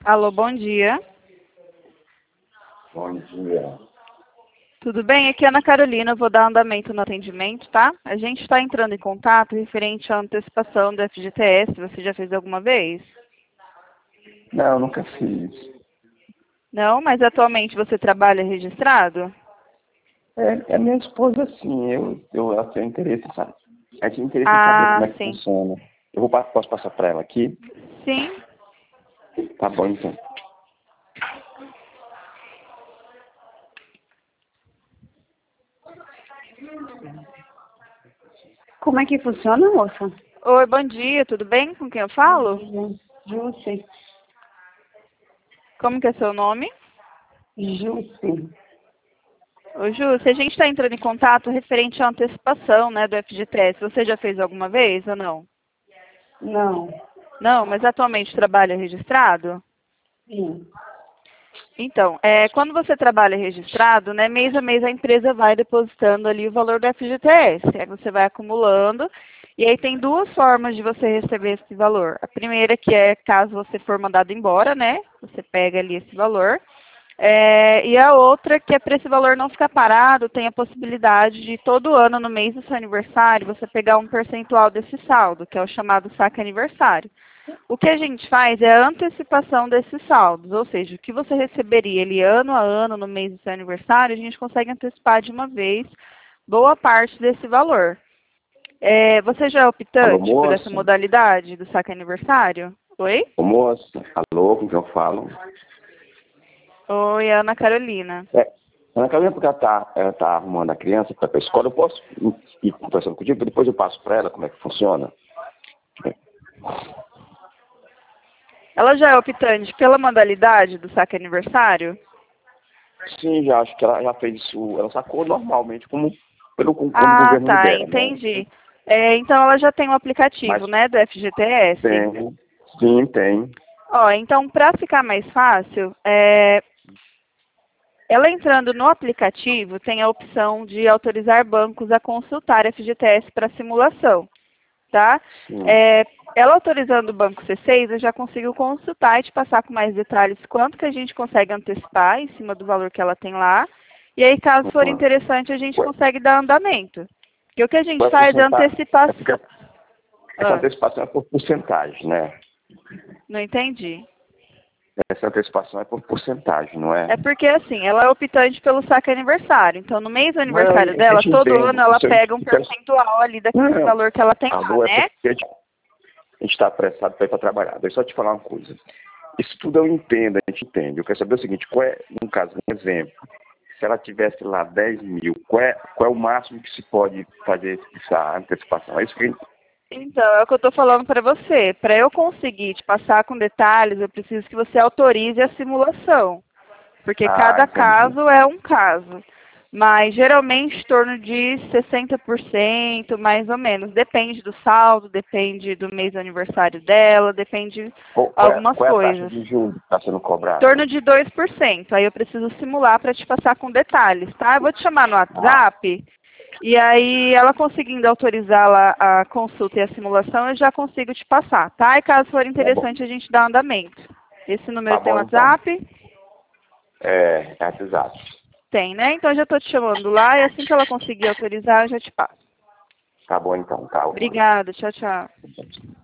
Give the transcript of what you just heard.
Alô, bom dia. Bom dia. Tudo bem? Aqui é a Ana Carolina, eu vou dar andamento no atendimento, tá? A gente está entrando em contato referente à antecipação do FGTS. Você já fez alguma vez? Não, nunca fiz. Não, mas atualmente você trabalha registrado? É minha esposa, sim. Ela tem interesse, sabe? Ela tem interesse em saber Ah, como é que sim. funciona. Posso passar para ela aqui? Sim. Tá bom, então. Como é que funciona, moça? Oi, bom dia, tudo bem? Com quem eu falo? Jusce. Como que é seu nome? Jusce. Ô, Ju, se a gente está entrando em contato referente à antecipação, né, do FGTS, você já fez alguma vez ou não? Não. Não, mas atualmente trabalha registrado? Sim. Então, quando você trabalha registrado, né, mês a mês a empresa vai depositando ali o valor do FGTS. Aí você vai acumulando. E aí tem duas formas de você receber esse valor. A primeira que é caso você for mandado embora, né? Você pega ali esse valor. E a outra que é para esse valor não ficar parado, tem a possibilidade de todo ano, no mês do seu aniversário, você pegar um percentual desse saldo, que é o chamado saque aniversário. O que a gente faz é a antecipação desses saldos, ou seja, o que você receberia ele ano a ano no mês do seu aniversário, a gente consegue antecipar de uma vez boa parte desse valor. Você já é Alô, optante por essa moça? modalidade do saque aniversário? Oi? Ô, moça? Alô, com quem eu falo? Oi, Ana Carolina. Ana Carolina, porque ela tá arrumando a criança para a escola. Eu posso ir conversando contigo, depois eu passo para ela como é que funciona? Ela já é optante pela modalidade do saque aniversário? Sim, já acho que ela já fez isso. Ela sacou normalmente como o Ah, governo tá, libera, né? entendi. Então ela já tem um Mas aplicativo, né, do FGTS? tem, sim, tem. Ó, então para ficar mais fácil, ela entrando no aplicativo tem a opção de autorizar bancos a consultar FGTS para simulação, tá? Sim. Ela autorizando o banco C6, eu já consigo consultar e te passar com mais detalhes quanto que a gente consegue antecipar em cima do valor que ela tem lá. E aí, caso for Uhum. interessante, a gente consegue dar andamento. Porque o que a gente Vai faz é porcentagem. É porque antecipação. essa Ah, antecipação é por porcentagem, né? não entendi. Essa antecipação é por porcentagem, não é? É porque, assim, ela é optante pelo saque aniversário. Então, no mês do Não, aniversário a dela, gente todo entende. ano ela Isso eu pega um quero... percentual ali daquele Não, valor que ela tem lá, alô, é né? porque a gente está apressado para ir para trabalhar. Deixa eu só te falar uma coisa. Isso tudo eu entendo, a gente entende. Eu quero saber o seguinte, qual é, no caso, um exemplo, se ela tivesse lá 10 mil, qual é o máximo que se pode fazer essa antecipação? É isso que a gente... Então, é o que eu estou falando para você. Para eu conseguir te passar com detalhes, eu preciso que você autorize a simulação. Porque Ah, cada entendi. caso é um caso. Mas geralmente em torno de 60%, mais ou menos. Depende do saldo, depende do mês do aniversário dela, depende de algumas Qual é a taxa coisas. de juros que está sendo Em cobrada? torno de 2%. Aí eu preciso simular para te passar com detalhes, tá? Eu vou te chamar no Ah, WhatsApp e aí ela conseguindo autorizar lá a consulta e a simulação, eu já consigo te passar, tá? E caso for tá bom. interessante, a gente dá andamento. Esse número Tá tem bom, então. WhatsApp? É exato. Tem, né? Então eu já estou te chamando lá e assim que ela conseguir autorizar, eu já te passo. Tá bom, então. Tá, ok. Obrigada, tchau, tchau.